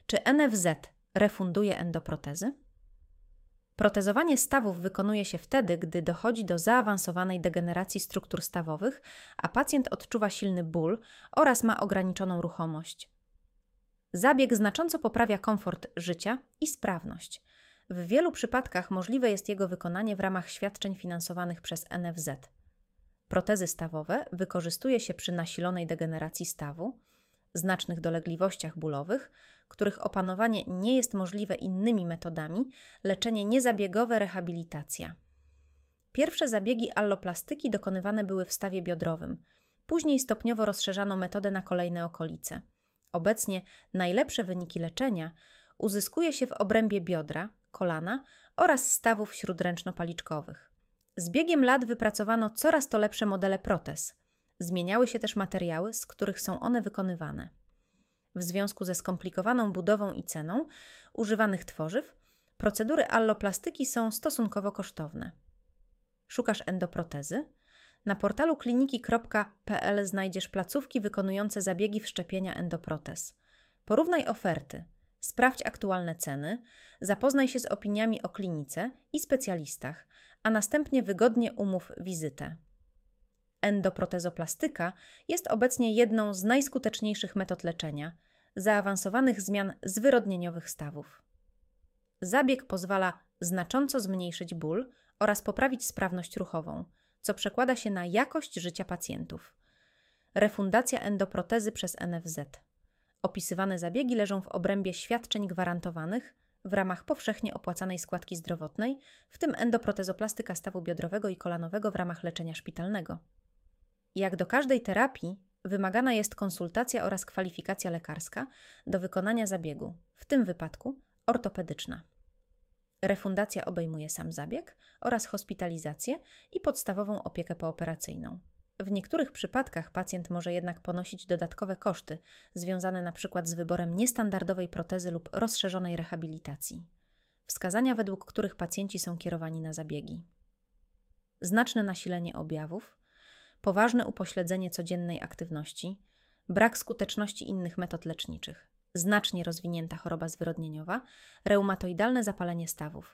Czy NFZ refunduje endoprotezy? Protezowanie stawów wykonuje się wtedy, gdy dochodzi do zaawansowanej degeneracji struktur stawowych, a pacjent odczuwa silny ból oraz ma ograniczoną ruchomość. Zabieg znacząco poprawia komfort życia i sprawność. W wielu przypadkach możliwe jest jego wykonanie w ramach świadczeń finansowanych przez NFZ. Protezy stawowe wykorzystuje się przy nasilonej degeneracji stawu, znacznych dolegliwościach bólowych, których opanowanie nie jest możliwe innymi metodami, leczenie niezabiegowe, rehabilitacja. Pierwsze zabiegi alloplastyki dokonywane były w stawie biodrowym. Później stopniowo rozszerzano metodę na kolejne okolice. Obecnie najlepsze wyniki leczenia uzyskuje się w obrębie biodra, kolana oraz stawów śródręczno-paliczkowych. Z biegiem lat wypracowano coraz to lepsze modele protez. Zmieniały się też materiały, z których są one wykonywane. W związku ze skomplikowaną budową i ceną używanych tworzyw, procedury alloplastyki są stosunkowo kosztowne. Szukasz endoprotezy? Na portalu kliniki.pl znajdziesz placówki wykonujące zabiegi wszczepienia endoprotez. Porównaj oferty, sprawdź aktualne ceny, zapoznaj się z opiniami o klinice i specjalistach, a następnie wygodnie umów wizytę. Endoprotezoplastyka jest obecnie jedną z najskuteczniejszych metod leczenia zaawansowanych zmian zwyrodnieniowych stawów. Zabieg pozwala znacząco zmniejszyć ból oraz poprawić sprawność ruchową, co przekłada się na jakość życia pacjentów. Refundacja endoprotezy przez NFZ. Opisywane zabiegi leżą w obrębie świadczeń gwarantowanych w ramach powszechnie opłacanej składki zdrowotnej, w tym endoprotezoplastyka stawu biodrowego i kolanowego w ramach leczenia szpitalnego. Jak do każdej terapii, wymagana jest konsultacja oraz kwalifikacja lekarska do wykonania zabiegu, w tym wypadku ortopedyczna. Refundacja obejmuje sam zabieg oraz hospitalizację i podstawową opiekę pooperacyjną. W niektórych przypadkach pacjent może jednak ponosić dodatkowe koszty związane np. z wyborem niestandardowej protezy lub rozszerzonej rehabilitacji. Wskazania, według których pacjenci są kierowani na zabiegi. Znaczne nasilenie objawów, poważne upośledzenie codziennej aktywności, brak skuteczności innych metod leczniczych, znacznie rozwinięta choroba zwyrodnieniowa, reumatoidalne zapalenie stawów.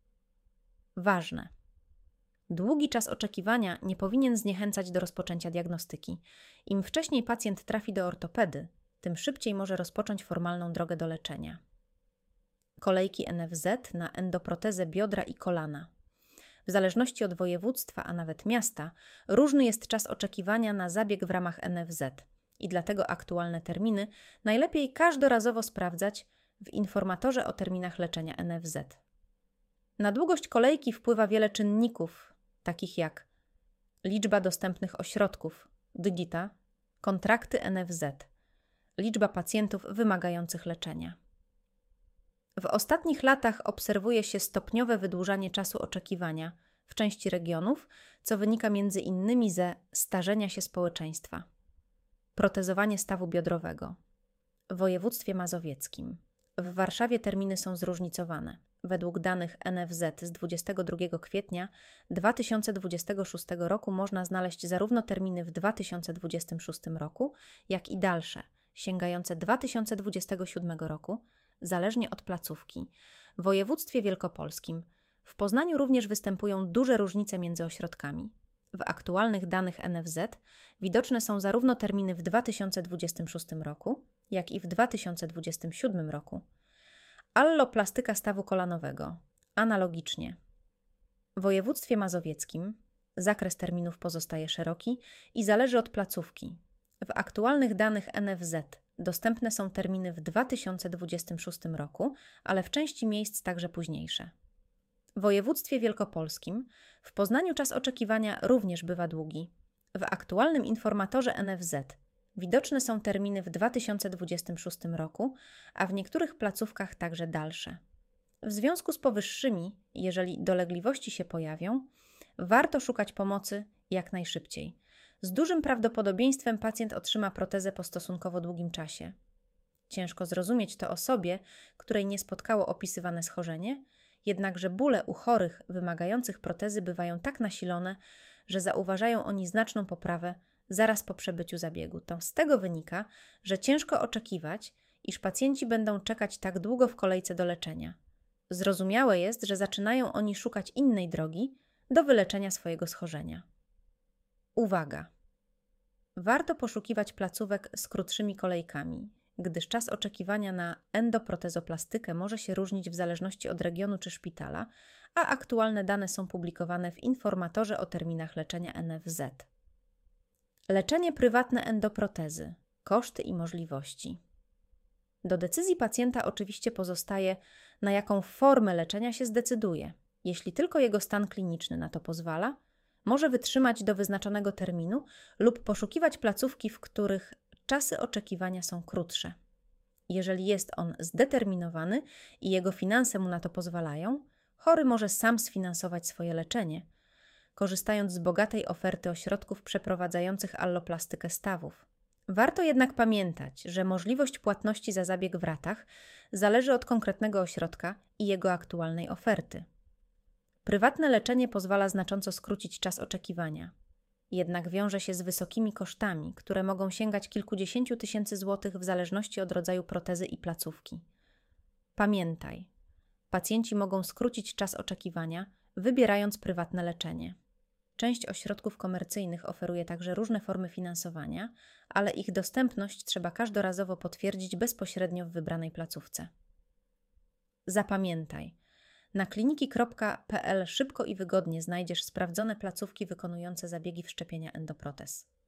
Ważne. Długi czas oczekiwania nie powinien zniechęcać do rozpoczęcia diagnostyki. Im wcześniej pacjent trafi do ortopedy, tym szybciej może rozpocząć formalną drogę do leczenia. Kolejki NFZ na endoprotezę biodra i kolana. W zależności od województwa, a nawet miasta, różny jest czas oczekiwania na zabieg w ramach NFZ i dlatego aktualne terminy najlepiej każdorazowo sprawdzać w informatorze o terminach leczenia NFZ. Na długość kolejki wpływa wiele czynników, takich jak liczba dostępnych ośrodków, DGITA, kontrakty NFZ, liczba pacjentów wymagających leczenia. W ostatnich latach obserwuje się stopniowe wydłużanie czasu oczekiwania w części regionów, co wynika między innymi ze starzenia się społeczeństwa. Protezowanie stawu biodrowego. W województwie mazowieckim. W Warszawie terminy są zróżnicowane. Według danych NFZ z 22 kwietnia 2026 roku można znaleźć zarówno terminy w 2026 roku, jak i dalsze, sięgające 2027 roku, zależnie od placówki. W województwie wielkopolskim. W Poznaniu również występują duże różnice między ośrodkami. W aktualnych danych NFZ widoczne są zarówno terminy w 2026 roku, jak i w 2027 roku. Alloplastyka stawu kolanowego. Analogicznie. W województwie mazowieckim zakres terminów pozostaje szeroki i zależy od placówki. W aktualnych danych NFZ dostępne są terminy w 2026 roku, ale w części miejsc także późniejsze. W województwie wielkopolskim w Poznaniu czas oczekiwania również bywa długi. W aktualnym informatorze NFZ widoczne są terminy w 2026 roku, a w niektórych placówkach także dalsze. W związku z powyższymi, jeżeli dolegliwości się pojawią, warto szukać pomocy jak najszybciej. Z dużym prawdopodobieństwem pacjent otrzyma protezę po stosunkowo długim czasie. Ciężko zrozumieć to osobie, której nie spotkało opisywane schorzenie, jednakże bóle u chorych wymagających protezy bywają tak nasilone, że zauważają oni znaczną poprawę zaraz po przebyciu zabiegu. To z tego wynika, że ciężko oczekiwać, iż pacjenci będą czekać tak długo w kolejce do leczenia. Zrozumiałe jest, że zaczynają oni szukać innej drogi do wyleczenia swojego schorzenia. Uwaga! Warto poszukiwać placówek z krótszymi kolejkami, gdyż czas oczekiwania na endoprotezoplastykę może się różnić w zależności od regionu czy szpitala, a aktualne dane są publikowane w informatorze o terminach leczenia NFZ. Leczenie prywatne endoprotezy. Koszty i możliwości. Do decyzji pacjenta oczywiście pozostaje, na jaką formę leczenia się zdecyduje. Jeśli tylko jego stan kliniczny na to pozwala, może wytrzymać do wyznaczonego terminu lub poszukiwać placówki, w których czasy oczekiwania są krótsze. Jeżeli jest on zdeterminowany i jego finanse mu na to pozwalają, chory może sam sfinansować swoje leczenie, korzystając z bogatej oferty ośrodków przeprowadzających alloplastykę stawów. Warto jednak pamiętać, że możliwość płatności za zabieg w ratach zależy od konkretnego ośrodka i jego aktualnej oferty. Prywatne leczenie pozwala znacząco skrócić czas oczekiwania, jednak wiąże się z wysokimi kosztami, które mogą sięgać kilkudziesięciu tysięcy złotych w zależności od rodzaju protezy i placówki. Pamiętaj, pacjenci mogą skrócić czas oczekiwania, wybierając prywatne leczenie. Część ośrodków komercyjnych oferuje także różne formy finansowania, ale ich dostępność trzeba każdorazowo potwierdzić bezpośrednio w wybranej placówce. Zapamiętaj, na kliniki.pl szybko i wygodnie znajdziesz sprawdzone placówki wykonujące zabiegi wszczepienia endoprotez.